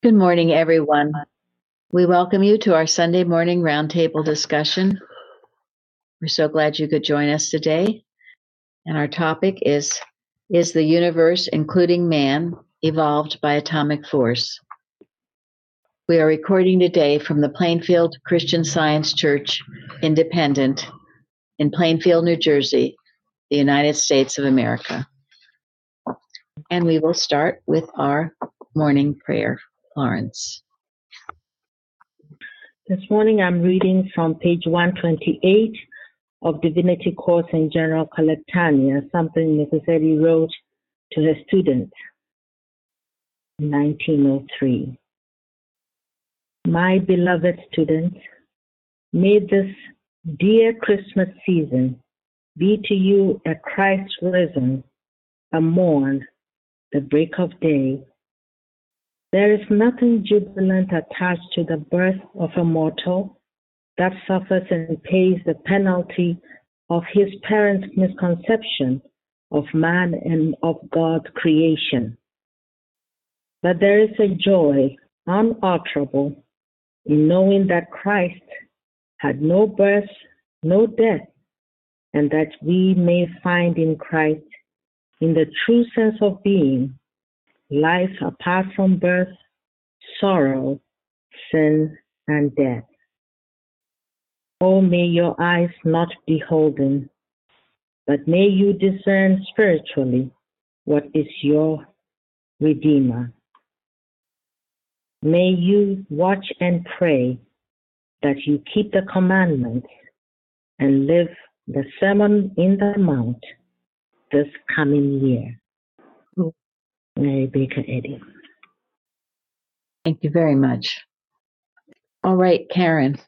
Good morning, everyone. We welcome you to our Sunday morning roundtable discussion. We're so glad you could join us today. And our topic is the universe, including man, evolved by atomic force? We are recording today from the Plainfield Christian Science Church Independent in Plainfield, New Jersey, the United States of America. And we will start with our morning prayer. Florence. This morning I'm reading from page 128 of Divinity Course in General Collectania, something Mrs. Eddy wrote to her students in 1903. My beloved students, may this dear Christmas season be to you a Christ risen, a morn, the break of day. There is nothing jubilant attached to the birth of a mortal that suffers and pays the penalty of his parents' misconception of man and of God's creation. But there is a joy unalterable in knowing that Christ had no birth, no death, and that we may find in Christ, in the true sense of being, life apart from birth, sorrow, sin, and death. Oh, may your eyes not be holden, but may you discern spiritually what is your Redeemer. May you watch and pray that you keep the commandments and live the Sermon in the Mount this coming year. Mary Baker Eddy. Thank you very much. All right, Karen.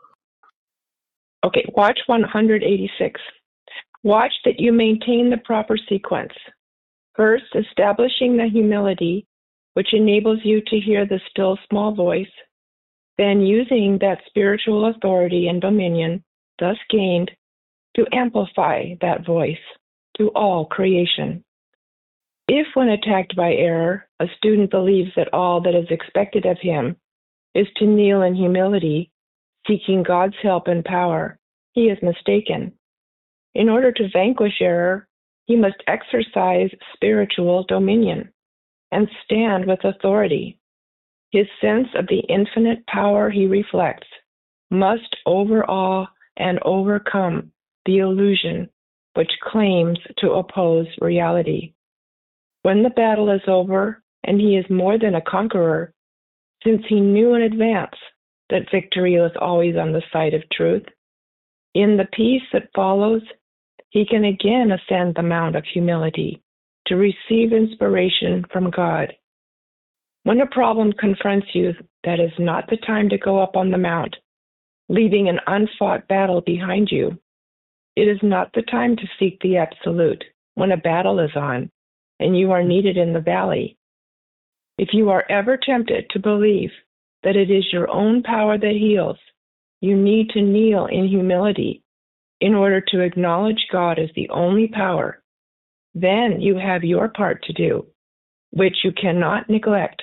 Okay, watch 186. Watch that you maintain the proper sequence. First, establishing the humility, which enables you to hear the still small voice, then using that spiritual authority and dominion thus gained to amplify that voice to all creation. If, when attacked by error, a student believes that all that is expected of him is to kneel in humility, seeking God's help and power, he is mistaken. In order to vanquish error, he must exercise spiritual dominion and stand with authority. His sense of the infinite power he reflects must overawe and overcome the illusion which claims to oppose reality. When the battle is over and he is more than a conqueror, since he knew in advance that victory was always on the side of truth, in the peace that follows, he can again ascend the mount of humility to receive inspiration from God. When a problem confronts you, that is not the time to go up on the mount, leaving an unfought battle behind you. It is not the time to seek the absolute when a battle is on and you are needed in the valley. If you are ever tempted to believe that it is your own power that heals, you need to kneel in humility in order to acknowledge God as the only power. Then you have your part to do, which you cannot neglect,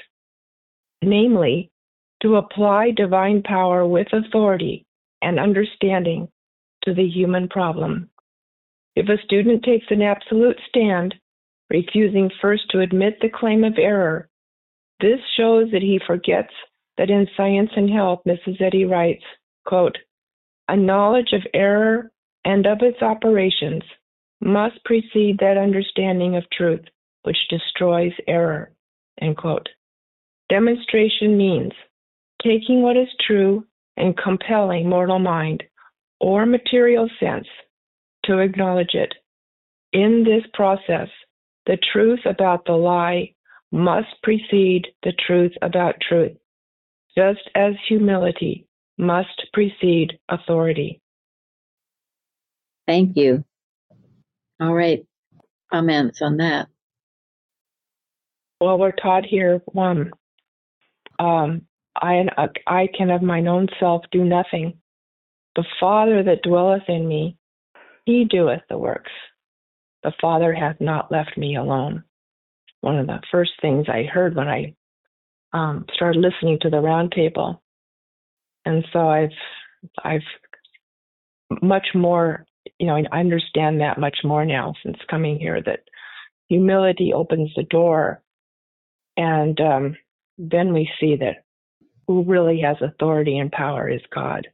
namely, to apply divine power with authority and understanding to the human problem. If a student takes an absolute stand, refusing first to admit the claim of error, this shows that he forgets that in Science and Health, Mrs. Eddy writes, quote, "A knowledge of error and of its operations must precede that understanding of truth which destroys error," end quote. Demonstration means taking what is true and compelling mortal mind or material sense to acknowledge it. In this process, the truth about the lie must precede the truth about truth, just as humility must precede authority. Thank you. All right. Comments on that? Well, we're taught here, I can of mine own self do nothing. The Father that dwelleth in me, he doeth the works. The Father hath not left me alone. One of the first things I heard when I started listening to the roundtable. And so I've much more, I understand that much more now since coming here, that humility opens the door. And then we see that who really has authority and power is God.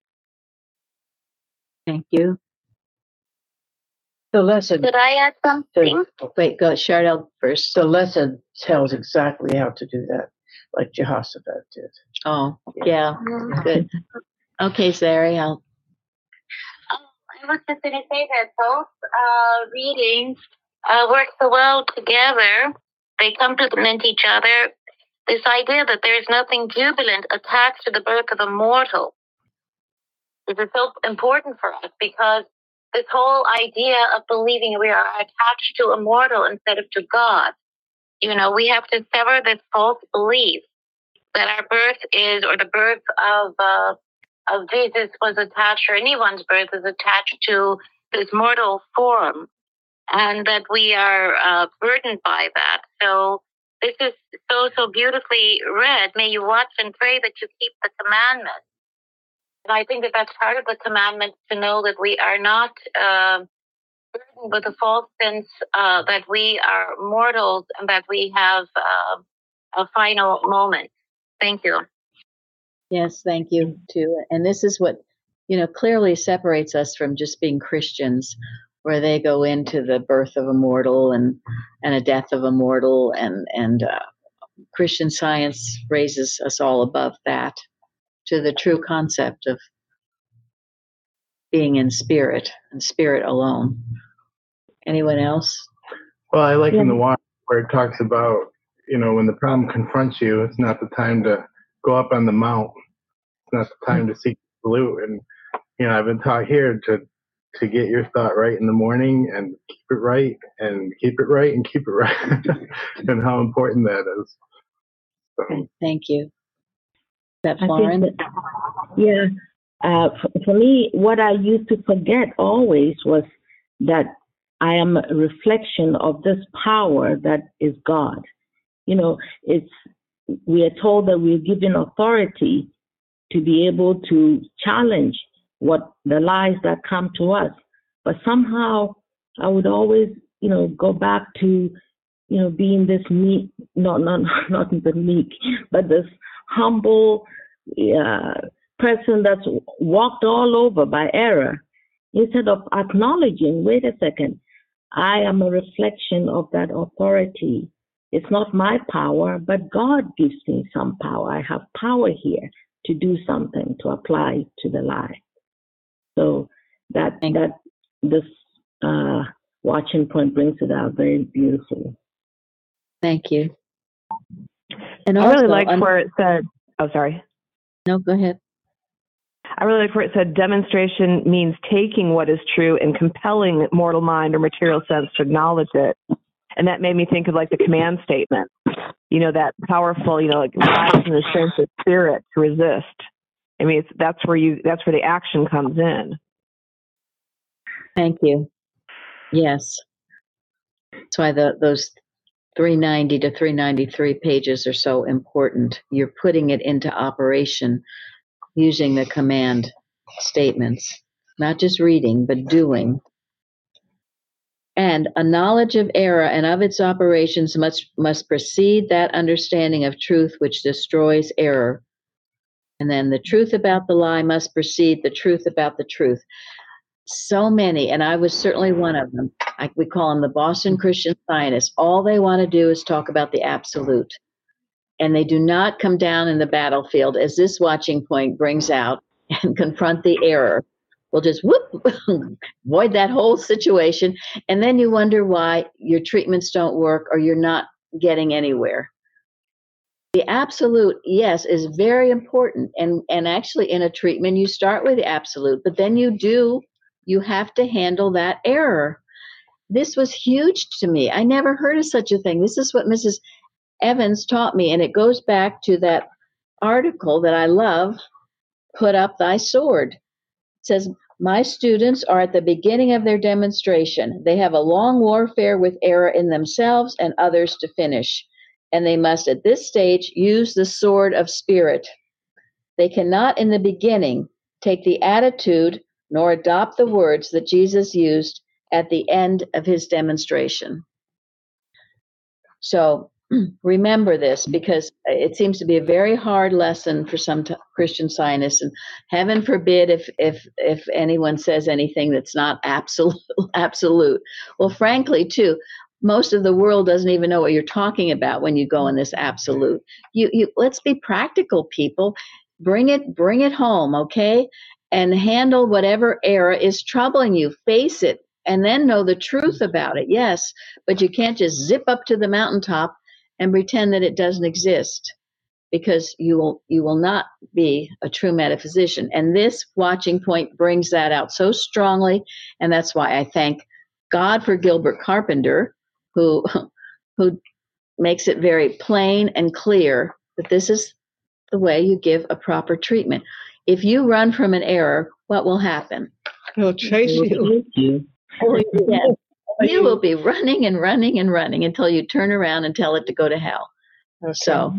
Thank you. The lesson, Could I add something? Wait, go Chardell first. the lesson tells exactly how to do that, like Jehoshaphat did. Oh, yeah, good. Okay, Zari, I was just going to say that both readings work so well together. They complement each other. This idea that there is nothing jubilant attached to the birth of a mortal is so important for us, because this whole idea of believing we are attached to a mortal instead of to God, we have to sever this false belief that our birth is, or the birth of Jesus was attached, or anyone's birth is attached to this mortal form, and that we are burdened by that. So this is so beautifully read. May you watch and pray that you keep the commandments. And I think that that's part of the commandment, to know that we are not burdened with a false sense that we are mortals and that we have a final moment. Thank you. yes, thank you too. And this is what, clearly separates us from just being Christians, where they go into the birth of a mortal and a death of a mortal, and Christian Science raises us all above that to the true concept of being in spirit and spirit alone. Anyone else? Well, I like in the water where it talks about, when the problem confronts you, it's not the time to go up on the mount. It's not the time to seek blue. And, I've been taught here to get your thought right in the morning and keep it right and keep it right and keep it right, and how important that is. So. Thank you. Is that I Lauren? think for me, what I used to forget always was that I am a reflection of this power that is God. We are told that we're given authority to be able to challenge what the lies that come to us. But somehow I would always, go back to, being this meek, not even meek, but this humble person that's walked all over by error, instead of acknowledging, wait a second, I am a reflection of that authority. It's not my power, but God gives me some power. I have power here to do something, to apply to the lie. So that this watching point brings it out very beautifully. Thank you. And I also, really liked where it said, sorry. No, go ahead. I really like where it said demonstration means taking what is true and compelling mortal mind or material sense to acknowledge it. And that made me think of like the command statement, that powerful, like rise in the strength of spirit to resist. I mean, that's where the action comes in. Thank you. Yes. That's why those 390 to 393 pages are so important. You're putting it into operation using the command statements, not just reading, but doing. And a knowledge of error and of its operations must precede that understanding of truth which destroys error. And then the truth about the lie must precede the truth about the truth. So many, and I was certainly one of them. We call them the Boston Christian Scientists. All they want to do is talk about the absolute. And they do not come down in the battlefield, as this watching point brings out, and confront the error. We'll just void that whole situation. And then you wonder why your treatments don't work or you're not getting anywhere. The absolute, yes, is very important. And actually in a treatment, you start with the absolute, but then you have to handle that error. This was huge to me. I never heard of such a thing. This is what Mrs. Evans taught me. And it goes back to that article that I love, Put Up Thy Sword. It says, my students are at the beginning of their demonstration. They have a long warfare with error in themselves and others to finish. and they must at this stage use the sword of spirit. They cannot in the beginning take the attitude nor adopt the words that Jesus used at the end of his demonstration. So remember this, because it seems to be a very hard lesson for some Christian Scientists, and heaven forbid if anyone says anything that's not absolute. Well, frankly, too, most of the world doesn't even know what you're talking about when you go in this absolute. You let's be practical, people. Bring it home, okay? And handle whatever error is troubling you. Face it, and then know the truth about it. Yes, but you can't just zip up to the mountaintop and pretend that it doesn't exist, because you will not be a true metaphysician. And this watching point brings that out so strongly, and that's why I thank God for Gilbert Carpenter, who makes it very plain and clear that this is the way you give a proper treatment. If you run from an error, what will happen? He'll chase you. Yes. You will be running and running and running until you turn around and tell it to go to hell. Okay. So,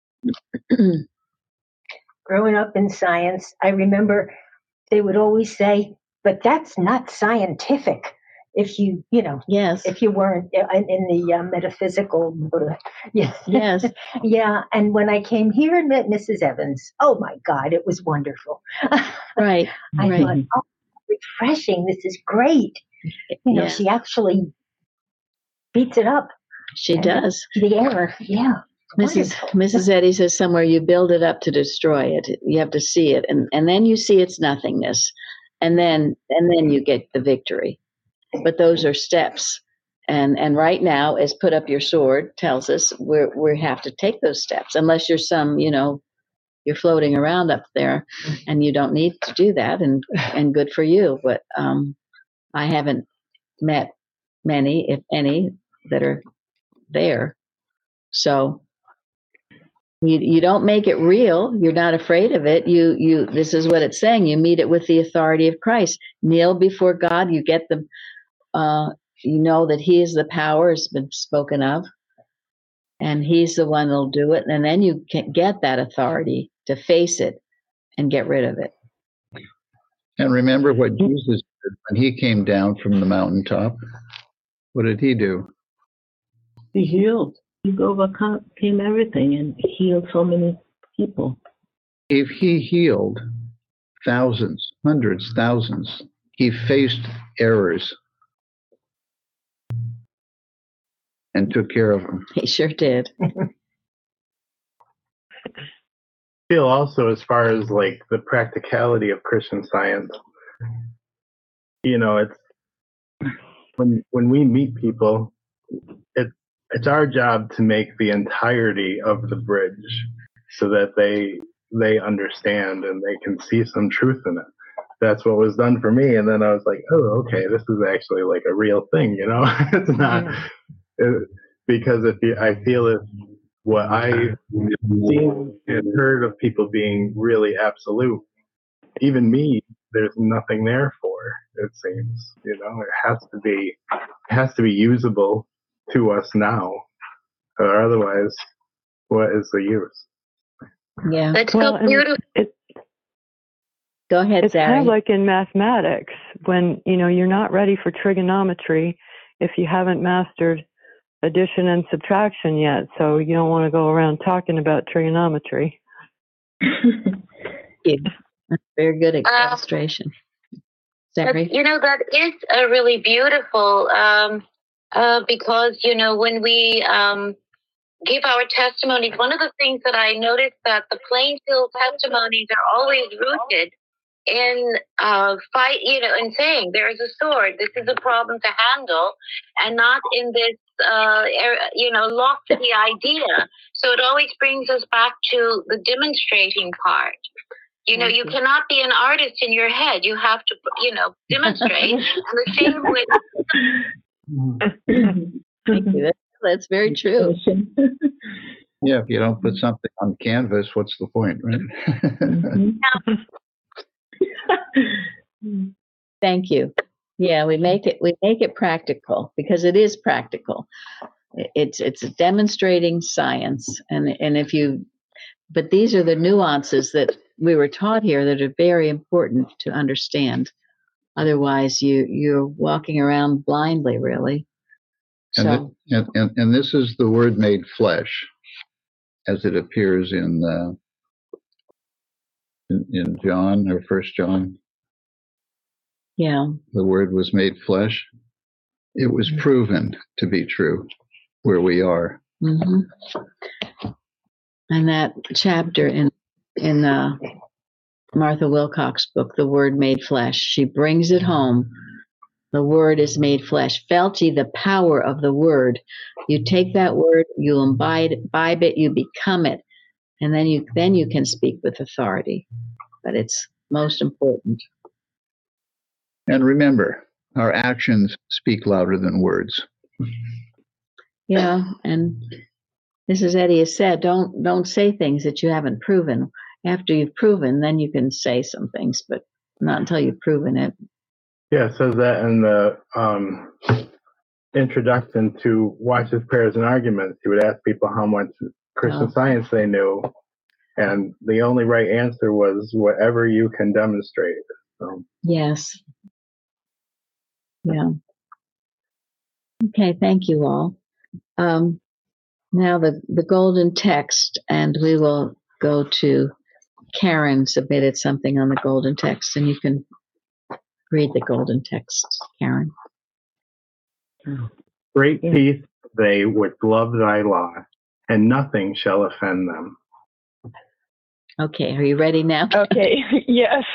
Growing up in science, I remember they would always say, but that's not scientific. If yes, if you weren't in the metaphysical, yeah. yes, Yeah. And when I came here and met Mrs. Evans, oh my God, it was wonderful. right, I right. thought, oh, refreshing. This is great. Yeah. She actually beats it up. She does. The error. Yeah. Mrs. Eddy says somewhere, you build it up to destroy it. You have to see it, and then you see its nothingness, and then you get the victory. But those are steps, and right now, as put up your sword tells us, we have to take those steps. Unless you're you're floating around up there, and you don't need to do that, and good for you. But I haven't met many, if any, that are there. So you don't make it real. You're not afraid of it. You this is what it's saying. You meet it with the authority of Christ. Kneel before God. You get the you know that he is the power, has been spoken of, and he's the one that'll do it. And then you can get that authority to face it and get rid of it. And remember what Jesus did when he came down from the mountaintop. What did he do? He healed. He overcame everything and healed so many people. If he healed thousands, hundreds, thousands, he faced errors and took care of them. He sure did. Feel also, as far as like the practicality of Christian Science, it's when we meet people, it's our job to make the entirety of the bridge so that they understand and they can see some truth in it. That's what was done for me, and then I was like, oh, okay, this is actually like a real thing, It's not because I feel if what I've seen and heard of people being really absolute, even me, there's nothing there for, it seems. It has to be usable to us now, or otherwise, what is the use? Yeah. That's so beautiful. Go ahead, It's Zari. kind of like in mathematics when, you're not ready for trigonometry if you haven't mastered addition and subtraction yet. So you don't want to go around talking about trigonometry. Very good illustration. Zari? That is a really beautiful, because, when we give our testimonies, one of the things that I noticed that the Plainfield testimonies are always rooted in in saying there is a sword, this is a problem to handle, and not in this lofty idea. So it always brings us back to the demonstrating part. You cannot be an artist in your head. You have to, demonstrate. And the same with. Thank you. That's very true. Yeah, if you don't put something on canvas, what's the point, right? Thank you. Yeah, we make it practical because it is practical. It's demonstrating science, but these are the nuances that we were taught here that are very important to understand. Otherwise, you're walking around blindly, really. And, and this is the Word made flesh, as it appears in John or First John. Yeah. The Word was made flesh. It was proven to be true where we are. Mm-hmm. And that chapter in Martha Wilcox's book, The Word Made Flesh, she brings it home. The Word is made flesh. Felt ye the power of the Word? You take that Word, you imbibe it, you become it, and then you can speak with authority. But it's most important. And remember, our actions speak louder than words. Yeah, and Mrs. Eddy has said, don't say things that you haven't proven. After you've proven, then you can say some things, but not until you've proven it. Yeah, it says that in the introduction to Watch's Prayers and Arguments. He would ask people how much Christian Science they knew, and the only right answer was whatever you can demonstrate. So. Yes. Yeah. Okay, thank you all. Now the golden text, and we will go to Karen submitted something on the golden text, and you can read the golden text, Karen. Great peace they which love thy law, and nothing shall offend them. Okay, are you ready now? Okay, yes.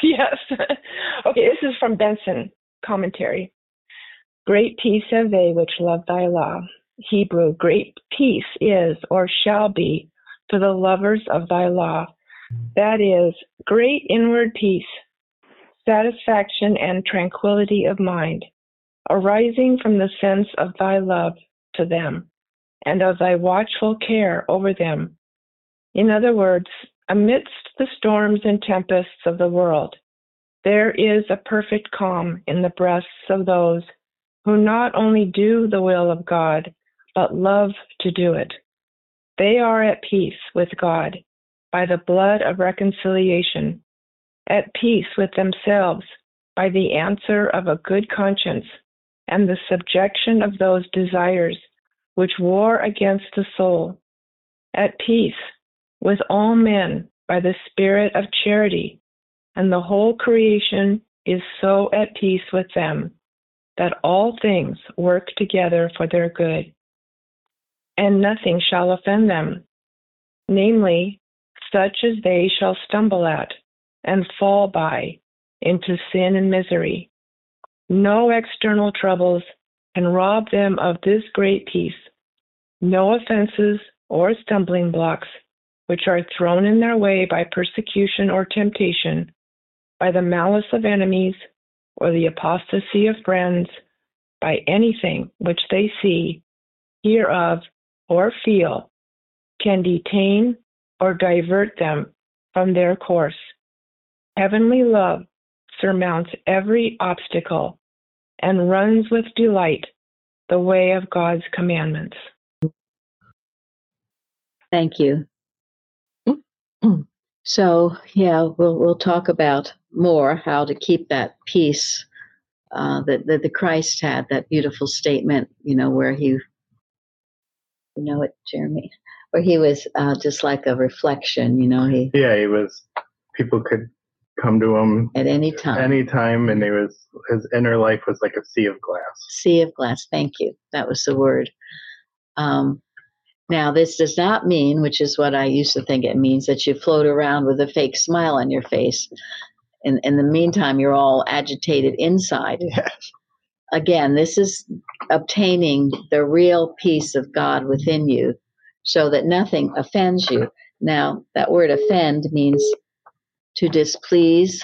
Okay, this is from Benson commentary. Great peace have they which love thy law. Hebrew, great peace is or shall be to the lovers of thy law. That is, great inward peace, satisfaction and tranquility of mind, arising from the sense of thy love to them, and of thy watchful care over them. In other words, amidst the storms and tempests of the world, there is a perfect calm in the breasts of those who not only do the will of God, but love to do it. They are at peace with God by the blood of reconciliation, at peace with themselves by the answer of a good conscience and the subjection of those desires which war against the soul, at peace with all men by the spirit of charity, and the whole creation is so at peace with them that all things work together for their good. And nothing shall offend them, namely, such as they shall stumble at and fall by into sin and misery. No external troubles can rob them of this great peace. No offenses or stumbling blocks which are thrown in their way by persecution or temptation, by the malice of enemies or the apostasy of friends, by anything which they see, hear of, or feel, can detain or divert them from their course. Heavenly love surmounts every obstacle and runs with delight the way of God's commandments. Thank you. So, yeah, we'll talk about more how to keep that peace that the Christ had, that beautiful statement, where he, Jeremy, where he was just like a reflection, he was, people could come to him at any time, and his inner life was like a sea of glass. Sea of glass. Thank you. That was the word. Now, this does not mean, which is what I used to think it means, that you float around with a fake smile on your face. In the meantime, you're all agitated inside. Yes. Again, this is obtaining the real peace of God within you so that nothing offends you. Now, that word offend means to displease,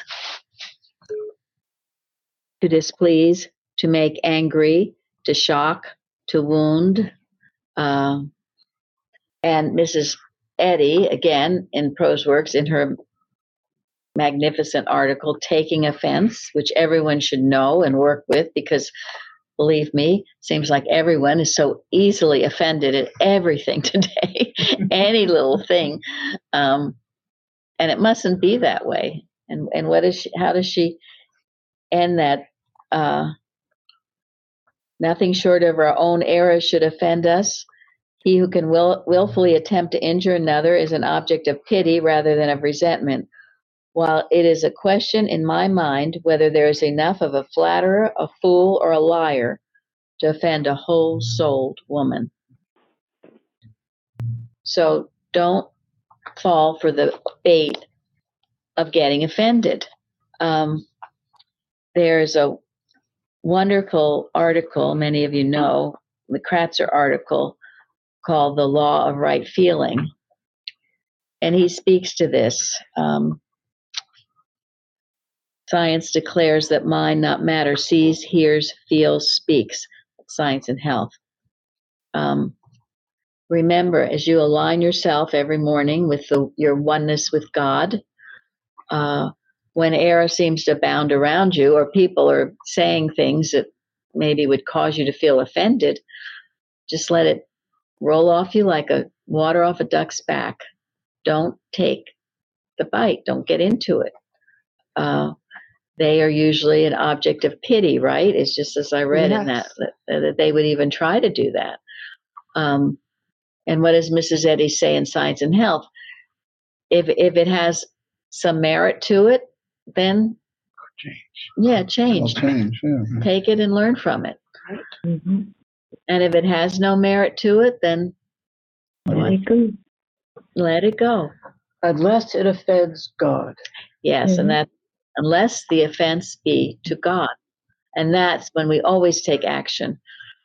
to make angry, to shock, to wound. And Mrs. Eddy, again, in Prose Works, in her magnificent article, Taking Offense, which everyone should know and work with, because Believe me, seems like everyone is so easily offended at everything today, any little thing. And it mustn't be that way. And what is she, how does she end that? Nothing short of our own errors should offend us. He who can willfully attempt to injure another is an object of pity rather than of resentment. While it is a question in my mind whether there is enough of a flatterer, a fool, or a liar to offend a whole-souled woman. So don't fall for the bait of getting offended. There's a wonderful article, many of you know, the Kratzer article called The Law of Right Feeling. And he speaks to this. Science declares that mind, not matter, sees, hears, feels, speaks. Science and Health. Remember, as you align yourself every morning with your oneness with God, when error seems to abound around you, or people are saying things that maybe would cause you to feel offended, just let it roll off you like a water off a duck's back. Don't take the bite. Don't get into it. They are usually an object of pity, right? It's just as I read in that they would even try to do that. And what does Mrs. Eddy say in Science and Health? If it has some merit to it, then change. Take it and learn from it. Mm-hmm. And if it has no merit to it, then let it go. Unless it offends God. Yes, Mm-hmm. and that unless the offense be to God. And that's when we always take action.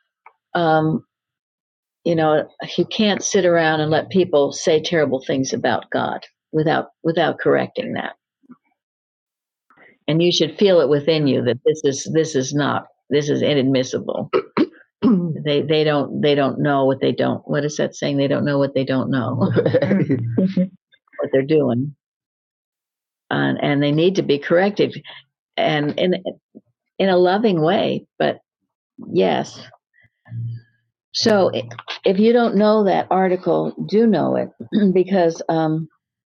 You can't sit around and let people say terrible things about God without correcting that. And you should feel it within you that this is inadmissible. They don't know what they don't. What is that saying? They don't know what they don't know. What they're doing. And they need to be corrected, and in a loving way, but yes. So if you don't know that article, do know it, because and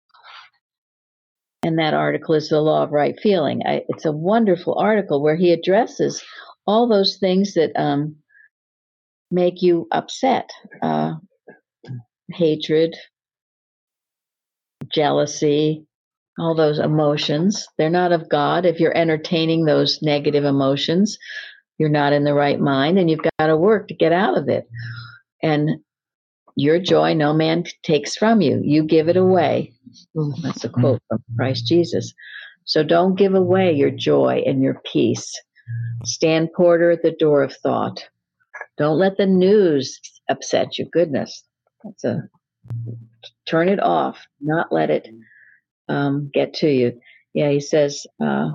that article is The Law of Right Feeling. It's a wonderful article where he addresses all those things that make you upset, hatred, jealousy, all those emotions. They're not of God. If you're entertaining those negative emotions, you're not in the right mind, and you've got to work to get out of it. And your joy no man takes from you. You give it away. That's a quote from Christ Jesus. So don't give away your joy and your peace. Stand porter at the door of thought. Don't let the news upset you. Goodness. Turn it off. Not let it get to you. Yeah, he says,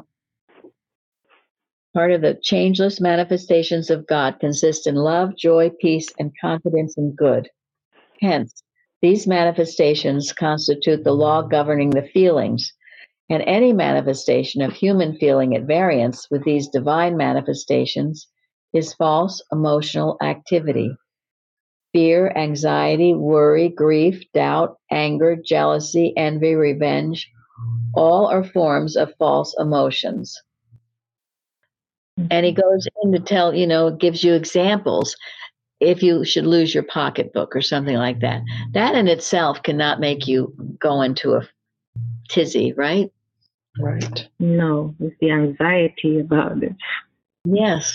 part of the changeless manifestations of God consist in love, joy, peace, and confidence in good. Hence, these manifestations constitute the law governing the feelings, and any manifestation of human feeling at variance with these divine manifestations is false emotional activity. Fear, anxiety, worry, grief, doubt, anger, jealousy, envy, revenge, all are forms of false emotions. And he goes in to tell, gives you examples. If you should lose your pocketbook or something like that, that in itself cannot make you go into a tizzy, right? Right. No, it's the anxiety about it. Yes.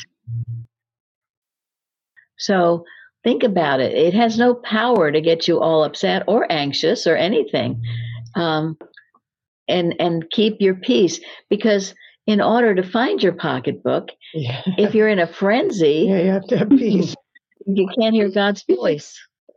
So think about it. It has no power to get you all upset or anxious or anything. And keep your peace, because in order to find your pocketbook, if you're in a frenzy, you have to have peace. You can't hear God's voice.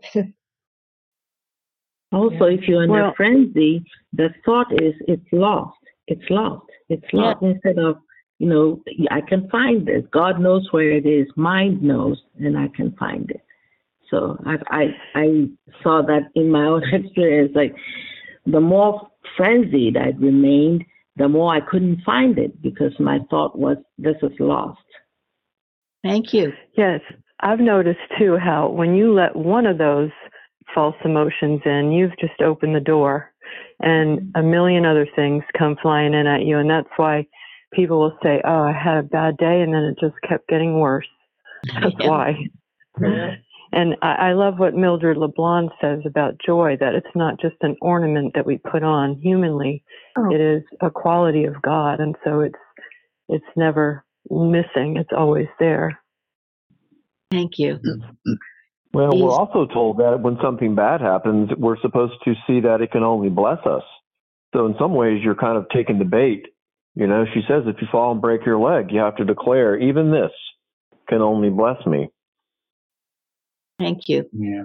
Also, if you're in a frenzy, the thought is it's lost. It's lost. It's lost. Yeah. Instead of, I can find this. God knows where it is. Mind knows, and I can find it. So I saw that in my own experience. Like, the more frenzied I remained, the more I couldn't find it, because my thought was, this is lost. Thank you. Yes, I've noticed too how when you let one of those false emotions in, you've just opened the door and a million other things come flying in at you. And that's why people will say, oh, I had a bad day, and then it just kept getting worse. That's Yeah. why. And I love what Mildred LeBlanc says about joy, that it's not just an ornament that we put on humanly. Oh. It is a quality of God. And so it's never missing. It's always there. Thank you. Well, These- we're also told that when something bad happens, we're supposed to see that it can only bless us. So in some ways, you're kind of taking the bait. You know, she says, if you fall and break your leg, you have to declare, even this can only bless me. Thank you. Yeah.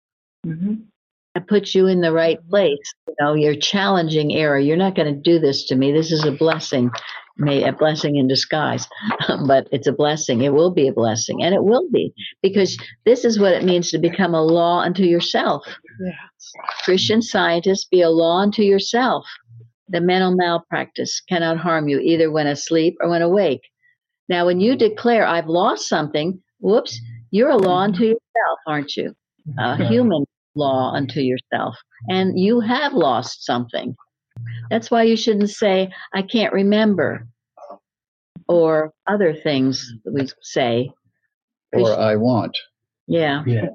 That puts you in the right place. You know, you're challenging error. You're not going to do this to me. This is a blessing, a blessing in disguise, but it's a blessing. It will be a blessing, and it will be, because this is what it means to become a law unto yourself. Yes. Christian Scientists, be a law unto yourself. The mental malpractice cannot harm you either when asleep or when awake. Now, when you declare, I've lost something, whoops, you're a law unto yourself, aren't you? A human law unto yourself. And you have lost something. That's why you shouldn't say, I can't remember, or other things that we say. Or I want. Yeah. Yeah.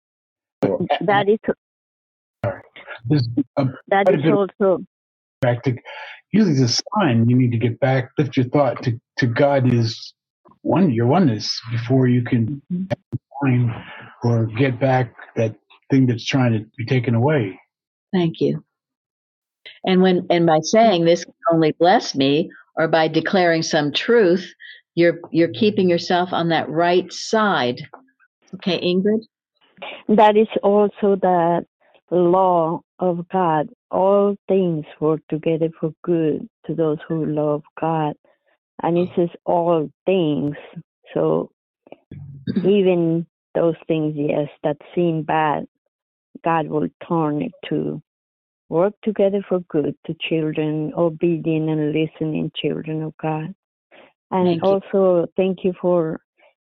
That is There's a that quite a is bit of also back to usually the sign you need to get back, lift your thought to God is one, your oneness, before you can find or get back that thing that's trying to be taken away. Thank you. And by saying this can only bless me, or by declaring some truth, you're keeping yourself on that right side. Okay, Ingrid? that is also the law of God. All things work together for good to those who love God. And it says all things. So even those things, yes, that seem bad, God will turn it to work together for good to children, obedient and listening children of God. And Thank you. also, thank you for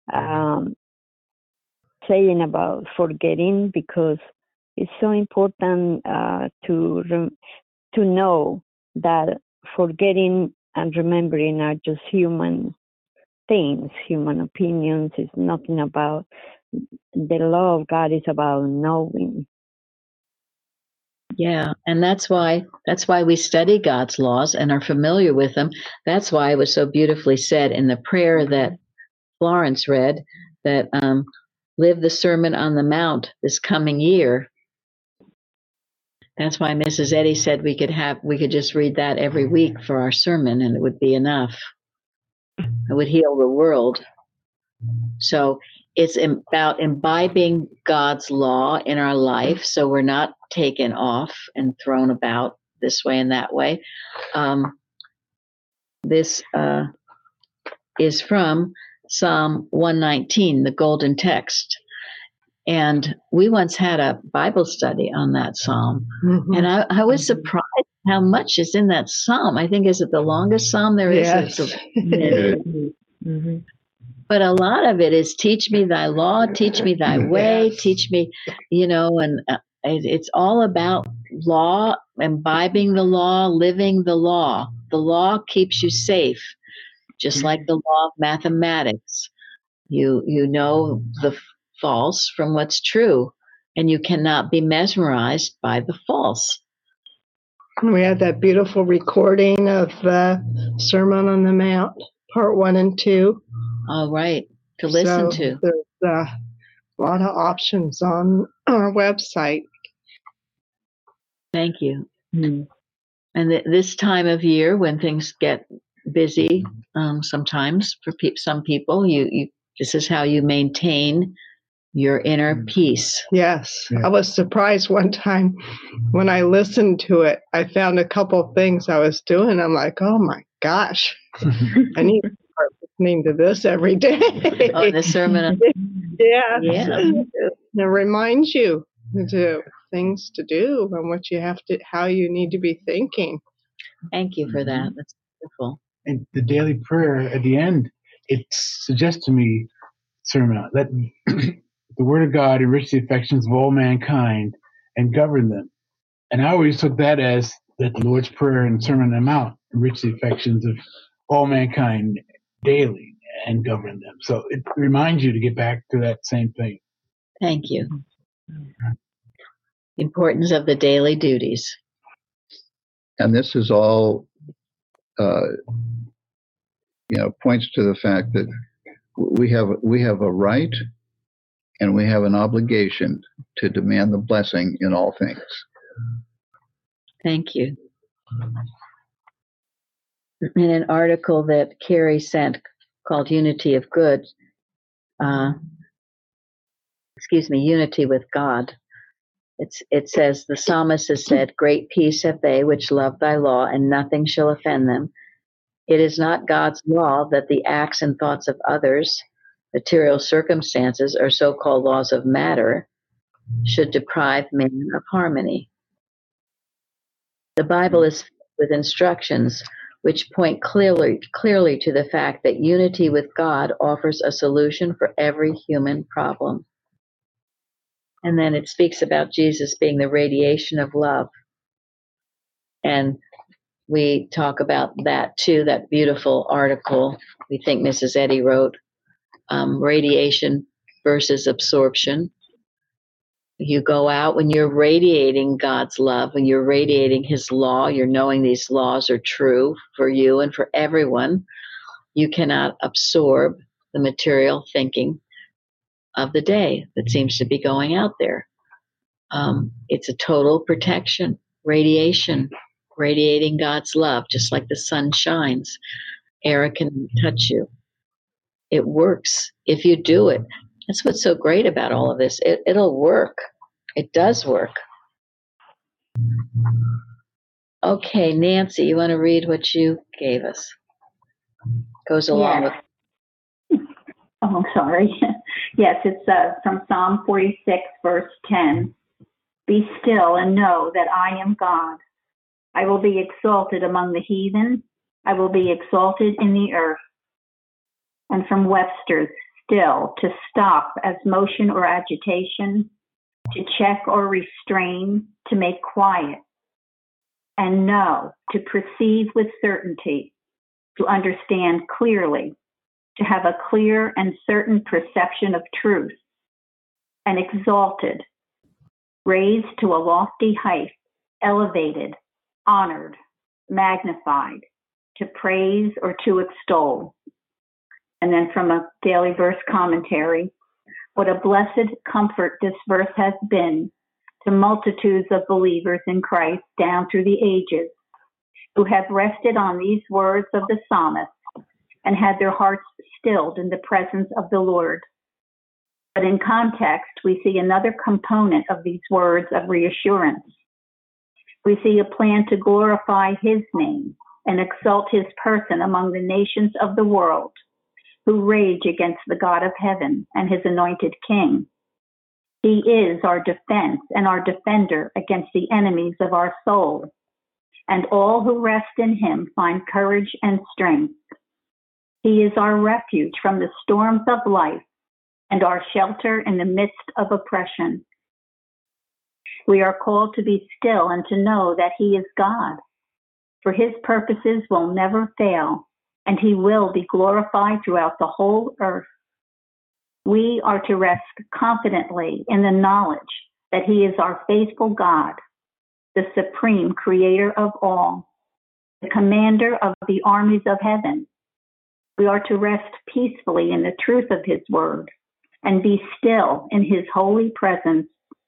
saying about forgetting, because it's so important to know that forgetting and remembering are just human things, human opinions. It's nothing about the law of God. Is about knowing. Yeah, and that's why we study God's laws and are familiar with them. That's why it was so beautifully said in the prayer that Florence read, that live the Sermon on the Mount this coming year. That's why Mrs. Eddy said we could just read that every week for our sermon, and it would be enough. It would heal the world. So it's about imbibing God's law in our life, so we're not taken off and thrown about this way and that way. This is from Psalm 119, the golden text. And we once had a Bible study on that psalm. Mhm. And I was surprised how much is in that psalm. I think, is it the longest psalm there is? Yes. But a lot of it is teach me thy law, teach me thy way, Yes. teach me, and it's all about law, imbibing the law, living the law. The law keeps you safe, just like the law of mathematics. You know the false from what's true, and you cannot be mesmerized by the false. We had that beautiful recording of the Sermon on the Mount, part 1 and 2. All right, to listen So to. There's a lot of options on our website. Thank you. And this time of year, when things get busy, sometimes for some people, you this is how you maintain your inner peace. Yes. Yeah. I was surprised one time when I listened to it. I found a couple of things I was doing. I'm like, oh my gosh, I need to start listening to this every day. Oh, the sermon. Yeah. Yeah. It reminds you to things to do and what you have to, how you need to be thinking. Thank you for that. That's beautiful. And the daily prayer at the end, it suggests to me Sermon on Let the word of God enrich the affections of all mankind and govern them. And I always took that as that the Lord's Prayer and Sermon on the Mount enrich the affections of all mankind daily and govern them. So it reminds you to get back to that same thing. Thank you. Importance of the daily duties. And this is all, points to the fact that we have a right and we have an obligation to demand the blessing in all things. Thank you. In an article that Carrie sent called Unity of Good, Unity with God, it says, the psalmist has said, great peace have they which love thy law, and nothing shall offend them. It is not God's law that the acts and thoughts of others, material circumstances, or so-called laws of matter should deprive man of harmony. The Bible is filled with instructions which point clearly to the fact that unity with God offers a solution for every human problem. And then it speaks about Jesus being the radiation of love. And we talk about that too, that beautiful article we think Mrs. Eddy wrote, radiation versus absorption. You go out when you're radiating God's love, when you're radiating his law, you're knowing these laws are true for you and for everyone. You cannot absorb the material thinking of the day that seems to be going out there. It's a total protection, radiation, radiating God's love, just like the sun shines. Air can touch you. It works if you do it. That's what's so great about all of this. It'll work. It does work. Okay, Nancy, you want to read what you gave us? Goes along with. Oh, sorry. Yes, it's from Psalm 46, verse 10. Be still and know that I am God. I will be exalted among the heathen. I will be exalted in the earth. And from Webster's, still, to stop as motion or agitation, to check or restrain, to make quiet. And know, to perceive with certainty, to understand clearly, to have a clear and certain perception of truth, and exalted, raised to a lofty height, elevated, honored, magnified, to praise or to extol. And then from a daily verse commentary, what a blessed comfort this verse has been to multitudes of believers in Christ down through the ages, who have rested on these words of the psalmist and had their hearts stilled in the presence of the Lord. But in context, we see another component of these words of reassurance. We see a plan to glorify his name and exalt his person among the nations of the world, who rage against the God of heaven and his anointed king. He is our defense and our defender against the enemies of our soul, and all who rest in him find courage and strength. He is our refuge from the storms of life and our shelter in the midst of oppression. We are called to be still and to know that he is God, for his purposes will never fail, and he will be glorified throughout the whole earth. We are to rest confidently in the knowledge that he is our faithful God, the supreme creator of all, the commander of the armies of heaven. We are to rest peacefully in the truth of his word and be still in his holy presence.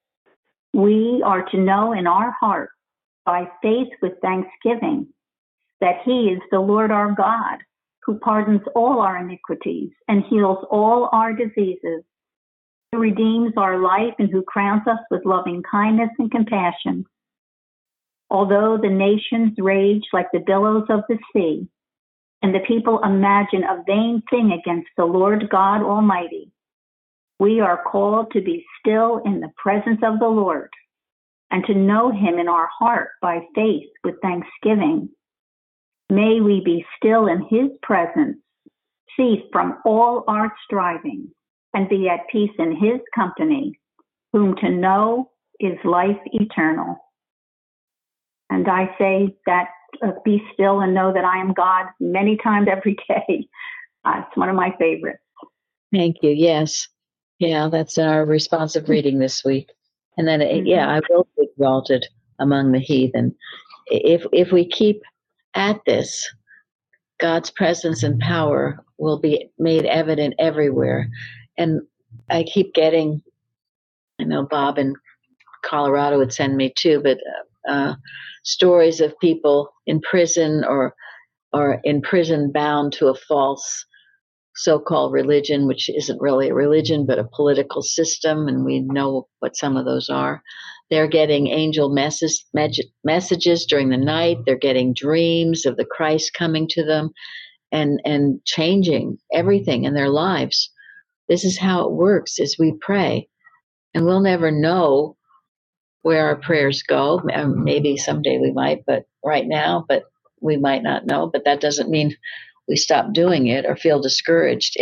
We are to know in our heart, by faith with thanksgiving, that he is the Lord our God, who pardons all our iniquities and heals all our diseases, who redeems our life and who crowns us with loving kindness and compassion. Although the nations rage like the billows of the sea, and the people imagine a vain thing against the Lord God Almighty, we are called to be still in the presence of the Lord and to know him in our heart by faith with thanksgiving. May we be still in his presence, cease from all our striving, and be at peace in his company, whom to know is life eternal. And I say that be still and know that I am God many times every day. It's one of my favorites. Thank you. Yes. Yeah, that's our responsive reading this week. And then, I will be exalted among the heathen. If we keep at this, God's presence and power will be made evident everywhere. And I keep getting, I know Bob in Colorado would send me too, but stories of people in prison or in prison bound to a false so-called religion, which isn't really a religion, but a political system. And we know what some of those are. They're getting angel messages during the night. They're getting dreams of the Christ coming to them and changing everything in their lives. This is how it works as we pray. And we'll never know where our prayers go. Maybe someday we might, but right now, but we might not know. But that doesn't mean we stop doing it or feel discouraged.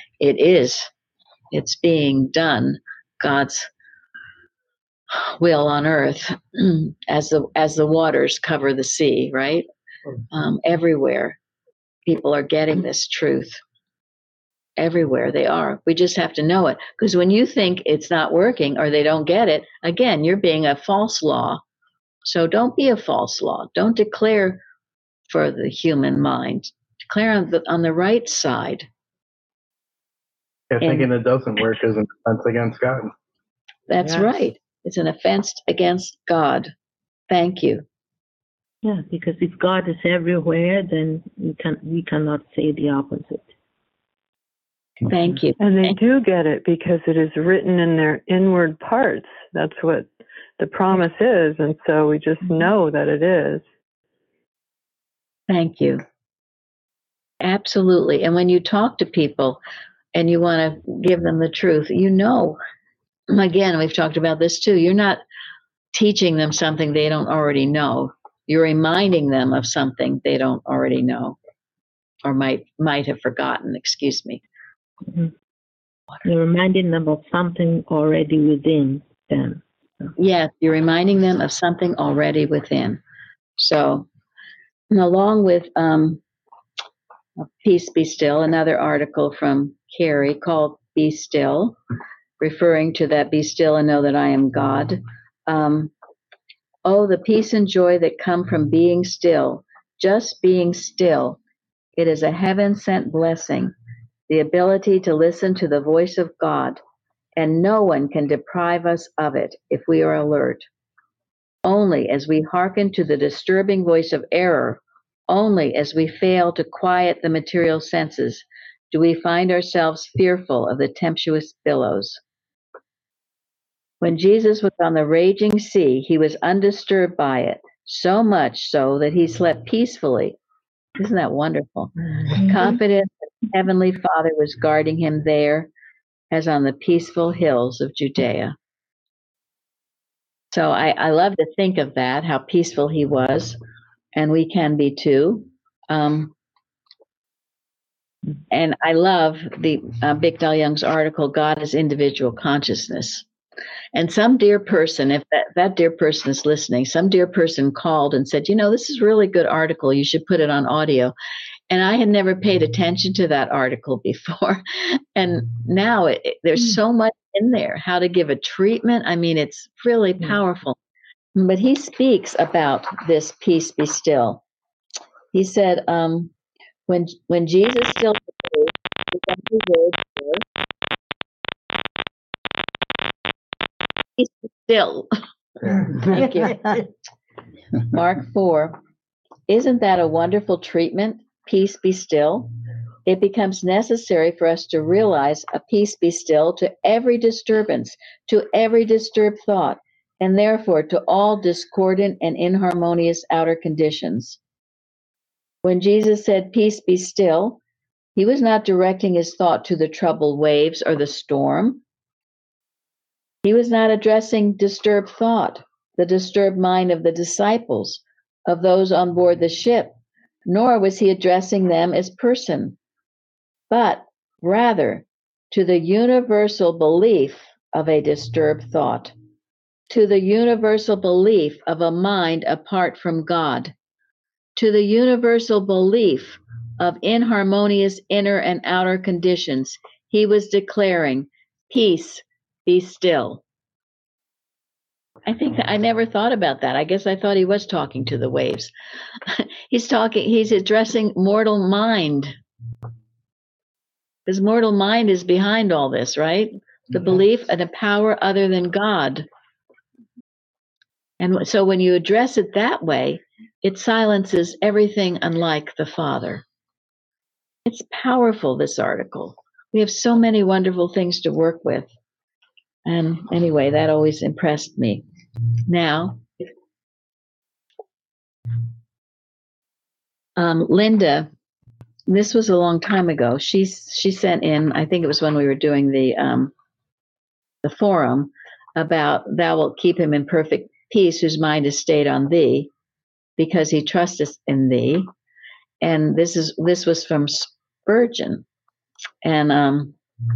It's being done, God's will on earth, as the waters cover the sea, right? Everywhere people are getting this truth. Everywhere they are. We just have to know it. Because when you think it's not working or they don't get it, again, you're being a false law. So don't be a false law. Don't declare for the human mind. Declare on the right side. Yeah, thinking it doesn't work is an offense against God. That's right. It's an offense against God. Thank you. Yeah, because if God is everywhere, then we cannot say the opposite. Thank you. And they do get it because it is written in their inward parts. That's what the promise is. And so we just know that it is. Thank you. Absolutely. And when you talk to people and you want to give them the truth, again, we've talked about this too. You're not teaching them something they don't already know. You're reminding them of something they don't already know or might have forgotten, excuse me. Mm-hmm. You're reminding them of something already within them. Yes, you're reminding them of something already within. So, along with Peace Be Still, another article from Carrie called Be Still, referring to that be still and know that I am God. Oh, the peace and joy that come from being still, just being still. It is a heaven-sent blessing, the ability to listen to the voice of God, and no one can deprive us of it if we are alert. Only as we hearken to the disturbing voice of error, only as we fail to quiet the material senses, do we find ourselves fearful of the tempestuous billows. When Jesus was on the raging sea, he was undisturbed by it, so much so that he slept peacefully. Isn't that wonderful? Mm-hmm. Confident that Heavenly Father was guarding him there, as on the peaceful hills of Judea. So I love to think of that, how peaceful he was, and we can be too. And I love the Bigdal Young's article, God is Individual Consciousness. And some dear person, if that dear person is listening, some dear person called and said, this is a really good article. You should put it on audio. And I had never paid attention to that article before. And now there's so much in there, how to give a treatment. I mean, it's really powerful. But he speaks about this peace be still. He said, when Jesus still peace be still. Thank you. Mark 4. Isn't that a wonderful treatment? Peace be still. It becomes necessary for us to realize a peace be still to every disturbance, to every disturbed thought, and therefore to all discordant and inharmonious outer conditions. When Jesus said, peace be still, he was not directing his thought to the troubled waves or the storm. He was not addressing disturbed thought, the disturbed mind of the disciples, of those on board the ship, nor was he addressing them as person, but rather to the universal belief of a disturbed thought, to the universal belief of a mind apart from God, to the universal belief of inharmonious inner and outer conditions. He was declaring, peace, be still. I think that I never thought about that. I guess I thought he was talking to the waves. He's addressing mortal mind. His mortal mind is behind all this, right? The belief in a power other than God. And so when you address it that way, it silences everything unlike the Father. It's powerful, this article. We have so many wonderful things to work with. And anyway, that always impressed me. Now, Linda, this was a long time ago. She sent in, I think it was when we were doing the forum, about thou wilt keep him in perfect peace whose mind is stayed on thee, because he trusteth in thee. And this was from Spurgeon. And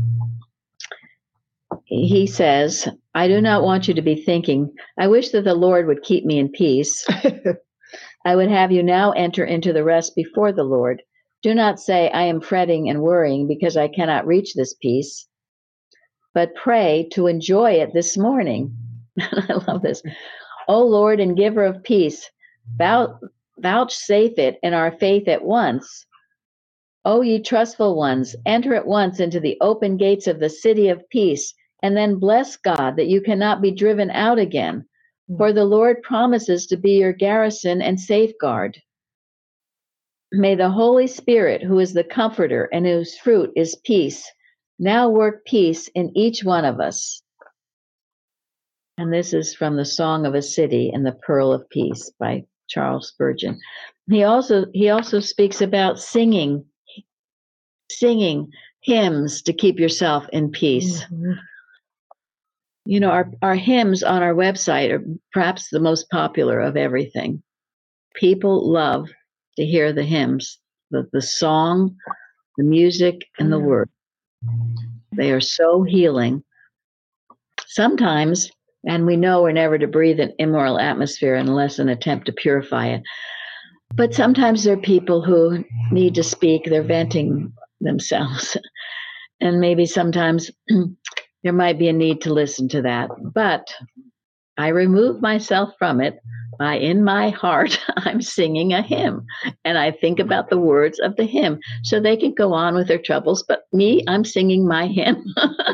he says, I do not want you to be thinking, I wish that the Lord would keep me in peace. I would have you now enter into the rest before the Lord. Do not say, I am fretting and worrying because I cannot reach this peace, but pray to enjoy it this morning. I love this. O Lord and giver of peace, vouchsafe it in our faith at once. O ye trustful ones, enter at once into the open gates of the city of peace, and then bless God that you cannot be driven out again. For the Lord promises to be your garrison and safeguard. May the Holy Spirit, who is the comforter and whose fruit is peace, now work peace in each one of us. And this is from the Song of a City and the Pearl of Peace by Charles Spurgeon. He also speaks about singing hymns to keep yourself in peace. Mm-hmm. You know, our hymns on our website are perhaps the most popular of everything. People love to hear the hymns, the song, the music, and the word. They are so healing. Sometimes, and we know we're never to breathe an immoral atmosphere unless an attempt to purify it. But sometimes there are people who need to speak, they're venting themselves. And maybe sometimes there might be a need to listen to that. But I remove myself from it by, in my heart, I'm singing a hymn. And I think about the words of the hymn so they can go on with their troubles. But me, I'm singing my hymn.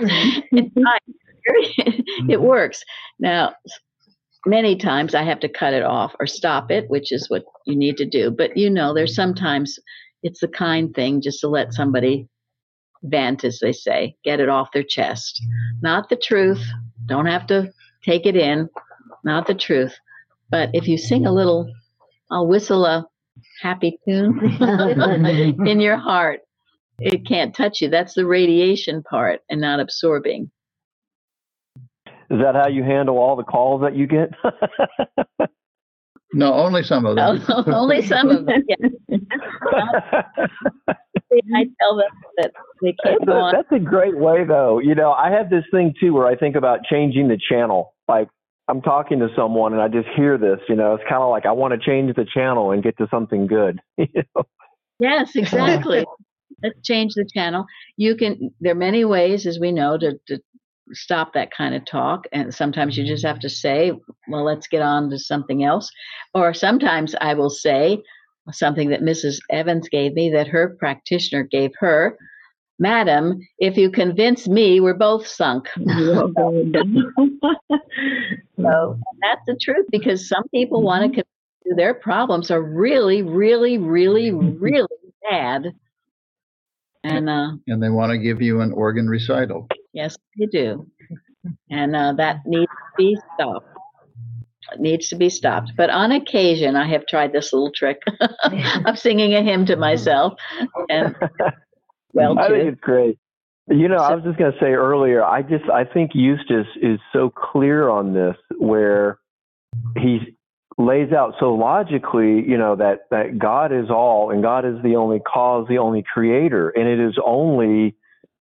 It works. Now, many times I have to cut it off or stop it, which is what you need to do. But you know, there's sometimes it's the kind thing just to let somebody vent, as they say, get it off their chest. Not the truth. Don't have to take it in. Not the truth. But if you sing a little, I'll whistle a happy tune in your heart, it can't touch you. That's the radiation part and not absorbing. Is that how you handle all the calls that you get? No, only some of them. Only some of them, yeah. I tell them that they can't go on. That's a great way, though. You know, I have this thing, too, where I think about changing the channel. Like, I'm talking to someone, and I just hear this, you know. It's kind of like I want to change the channel and get to something good. You know? Yes, exactly. Let's change the channel. There are many ways, as we know, to stop that kind of talk. And sometimes you just have to say, well, let's get on to something else. Or sometimes I will say something that Mrs. Evans gave me that her practitioner gave her. Madam, if you convince me, we're both sunk. So that's the truth, because some people want to convince you their problems are really, really, really, really bad. And they want to give you an organ recital. Yes, they do. And that needs to be stopped. It needs to be stopped. But on occasion, I have tried this little trick of singing a hymn to myself. And I think it's great. You know, I was just going to say earlier, I think Eustace is so clear on this, where he lays out so logically, you know, that God is all and God is the only cause, the only creator. And it is only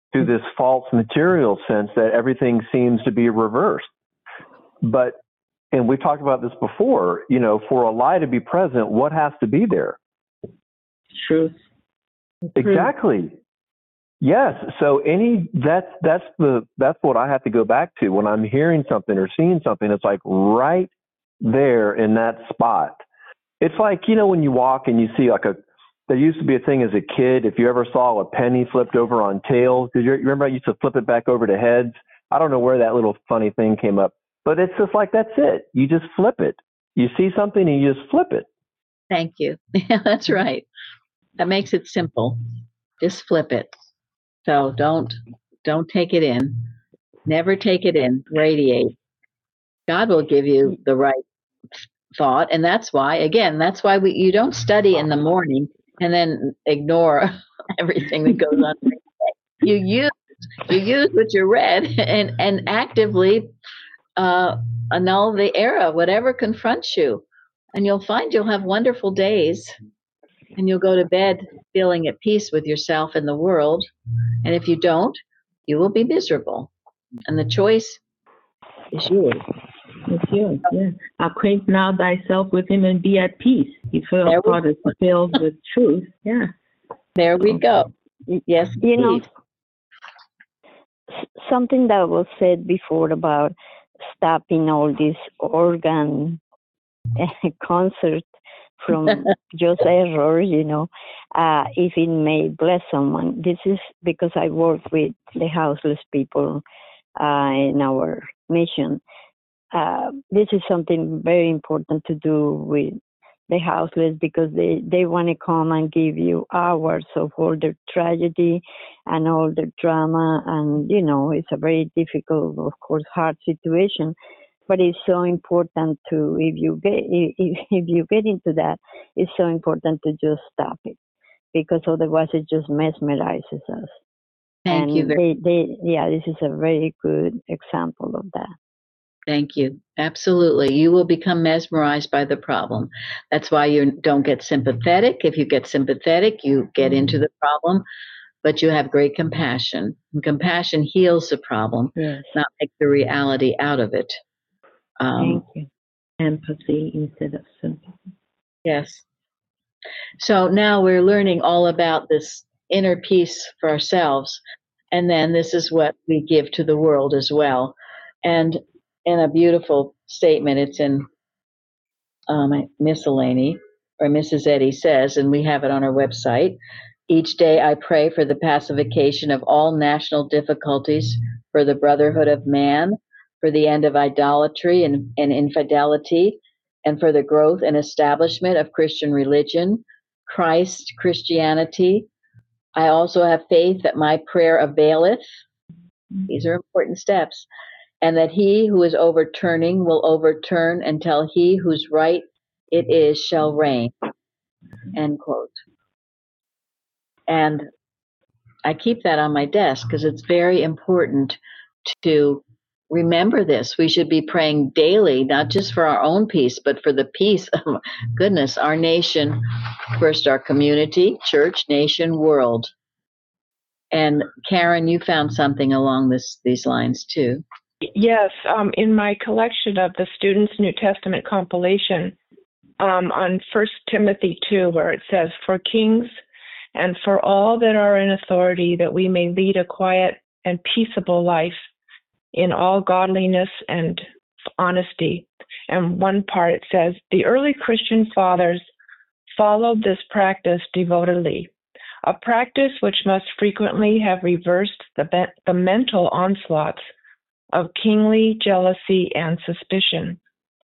to this false material sense that everything seems to be reversed. But, and we've talked about this before, you know, for a lie to be present, what has to be there? Truth. Exactly. Yes. So that's what I have to go back to when I'm hearing something or seeing something. It's like right there in that spot. It's like, you know, when you walk and you see like there used to be a thing as a kid, if you ever saw a penny flipped over on tails, you remember I used to flip it back over to heads? I don't know where that little funny thing came up, but it's just like, that's it. You just flip it. You see something and you just flip it. Thank you. Yeah, that's right. That makes it simple. Just flip it. So don't take it in. Never take it in. Radiate. God will give you the right thought, and that's why you don't study in the morning and then ignore everything that goes on. You use what you read and actively annul the error, whatever confronts you, and you'll find you'll have wonderful days, and you'll go to bed feeling at peace with yourself and the world. And if you don't, you will be miserable. And the choice is yours. It's yours, yeah. Acquaint now thyself with him and be at peace. He filled with truth. Yeah. There we go. Yes, you know, something that was said before about stopping all these organ concerts from just error, you know, if it may bless someone. This is because I work with the houseless people in our mission. This is something very important to do with the houseless because they want to come and give you hours of all their tragedy and all their drama. And, you know, it's a very difficult, of course, hard situation. But it's so important to, if you get into that, it's so important to just stop it because otherwise it just mesmerizes us. Thank you. This is a very good example of that. Thank you. Absolutely. You will become mesmerized by the problem. That's why you don't get sympathetic. If you get sympathetic, you get into the problem, but you have great compassion. And compassion heals the problem, not make the reality out of it. Thank you. Empathy instead of sympathy. Yes. So now we're learning all about this inner peace for ourselves. And then this is what we give to the world as well. And in a beautiful statement, it's in Miscellany, or Mrs. Eddy says, and we have it on our website. Each day I pray for the pacification of all national difficulties, for the brotherhood of man, for the end of idolatry and infidelity, and for the growth and establishment of Christian religion, Christ, Christianity. I also have faith that my prayer availeth. These are important steps. And that he who is overturning will overturn until he whose right it is shall reign. End quote. And I keep that on my desk because it's very important to remember this. We should be praying daily, not just for our own peace, but for the peace of, goodness, our nation, first our community, church, nation, world. And Karen, you found something along these lines too. Yes, in my collection of the Students' New Testament compilation, on 1 Timothy 2, where it says, "For kings and for all that are in authority, that we may lead a quiet and peaceable life in all godliness and honesty." And one part it says, "The early Christian fathers followed this practice devotedly, a practice which must frequently have reversed the mental onslaughts of kingly jealousy and suspicion."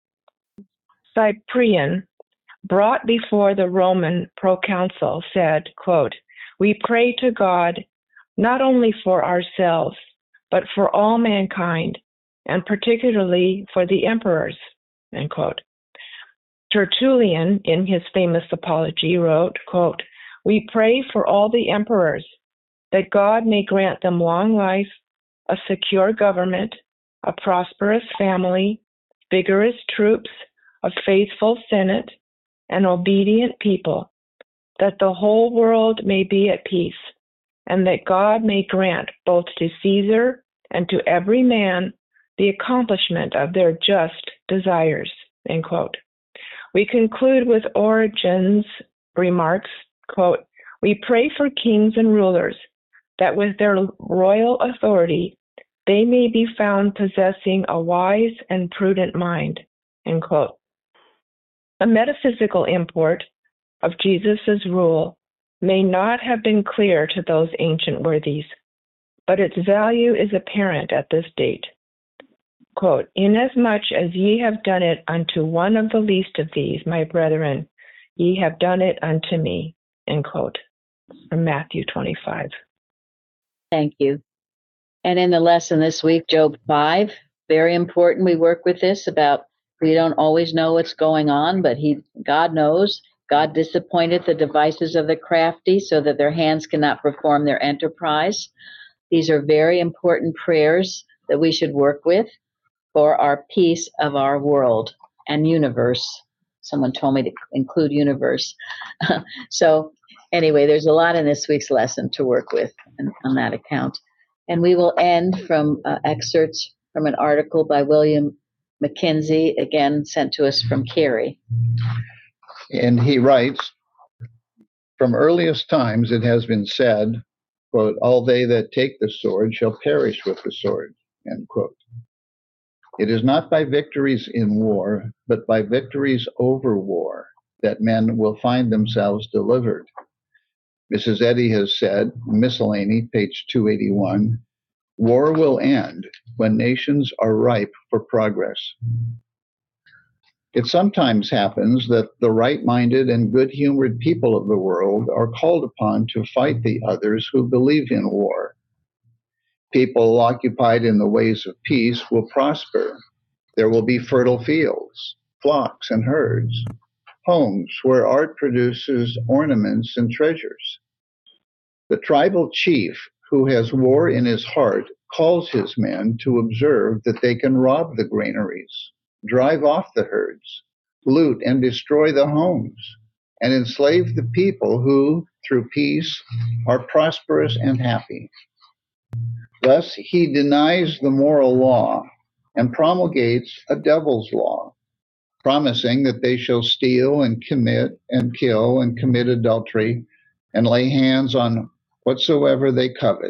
Cyprian, brought before the Roman proconsul, said, quote, "We pray to God not only for ourselves, but for all mankind, and particularly for the emperors." End quote. Tertullian, in his famous apology, wrote, quote, "We pray for all the emperors, that God may grant them long life, a secure government, a prosperous family, vigorous troops, a faithful senate, an obedient people, that the whole world may be at peace, and that God may grant both to Caesar and to every man the accomplishment of their just desires." End quote. We conclude with Origen's remarks, quote, "We pray for kings and rulers, that with their royal authority they may be found possessing a wise and prudent mind." End quote. The metaphysical import of Jesus' rule may not have been clear to those ancient worthies, but its value is apparent at this date. Quote, "Inasmuch as ye have done it unto one of the least of these, my brethren, ye have done it unto me." End quote. From Matthew 25. Thank you. And in the lesson this week, Job 5, very important. We work with this about we don't always know what's going on, but God knows. God disappointed the devices of the crafty so that their hands cannot perform their enterprise. These are very important prayers that we should work with for our peace of our world and universe. Someone told me to include universe. So anyway, there's a lot in this week's lesson to work with on that account. And we will end from excerpts from an article by William McKenzie, again sent to us from Carrie. And he writes, "From earliest times it has been said, quote, all they that take the sword shall perish with the sword," end quote. It is not by victories in war, but by victories over war that men will find themselves delivered. Mrs. Eddy has said, Miscellany, page 281, "War will end when nations are ripe for progress." It sometimes happens that the right-minded and good-humored people of the world are called upon to fight the others who believe in war. People occupied in the ways of peace will prosper. There will be fertile fields, flocks and herds, homes where art produces ornaments and treasures. The tribal chief who has war in his heart calls his men to observe that they can rob the granaries, drive off the herds, loot and destroy the homes, and enslave the people who, through peace, are prosperous and happy. Thus, he denies the moral law and promulgates a devil's law, promising that they shall steal and commit and kill and commit adultery and lay hands on whatsoever they covet.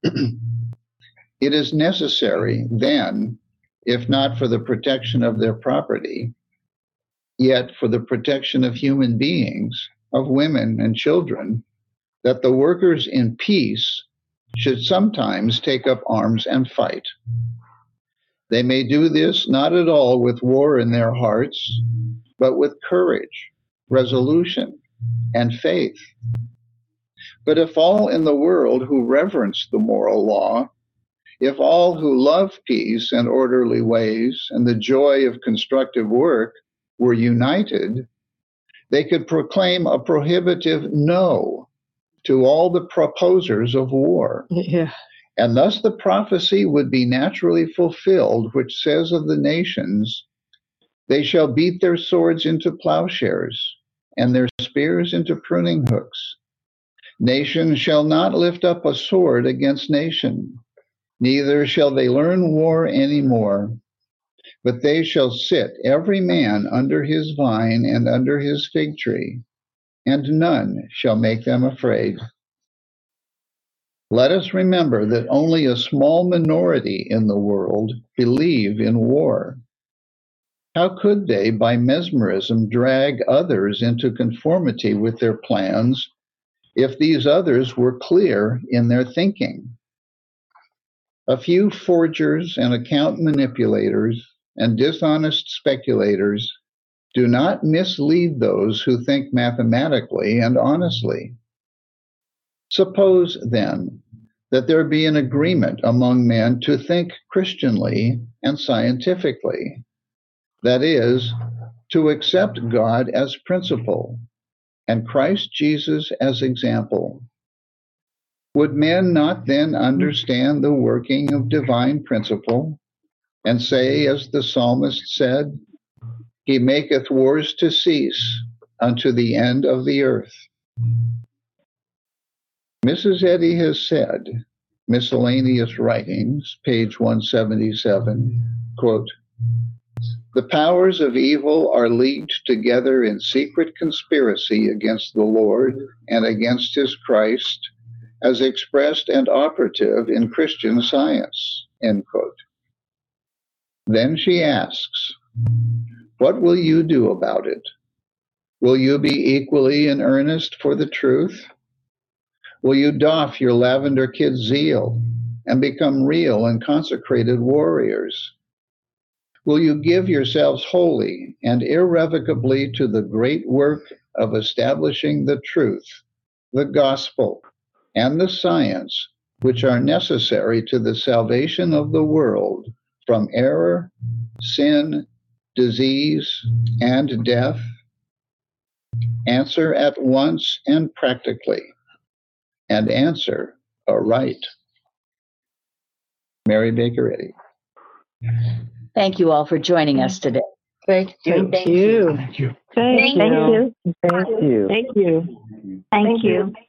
It is necessary then, if not for the protection of their property, yet for the protection of human beings, of women and children, that the workers in peace should sometimes take up arms and fight. They may do this not at all with war in their hearts, but with courage, resolution, and faith. But if all in the world who reverence the moral law, if all who love peace and orderly ways and the joy of constructive work were united, they could proclaim a prohibitive no to all the proposers of war. Yeah. And thus the prophecy would be naturally fulfilled, which says of the nations, they shall beat their swords into plowshares and their spears into pruning hooks. Nation shall not lift up a sword against nation, neither shall they learn war any more, but they shall sit every man under his vine and under his fig tree, and none shall make them afraid. Let us remember that only a small minority in the world believe in war. How could they, by mesmerism, drag others into conformity with their plans if these others were clear in their thinking? A few forgers and account manipulators and dishonest speculators do not mislead those who think mathematically and honestly. Suppose, then, that there be an agreement among men to think Christianly and scientifically, that is, to accept God as principle and Christ Jesus as example. Would men not then understand the working of divine principle and say, as the psalmist said, He maketh wars to cease unto the end of the earth? Mrs. Eddy has said, Miscellaneous Writings, page 177, quote, "The powers of evil are leagued together in secret conspiracy against the Lord and against his Christ, as expressed and operative in Christian Science," end quote. Then she asks, what will you do about it? Will you be equally in earnest for the truth? Will you doff your Lavender Kid zeal and become real and consecrated warriors? Will you give yourselves wholly and irrevocably to the great work of establishing the truth, the gospel, and the science which are necessary to the salvation of the world from error, sin, disease, and death? Answer at once and practically, and answer aright. Mary Baker Eddy. Thank you all for joining us today. Thank you. Thank you. Thank you. Thank Thank you. you. Thank you. Thank you. Thank you.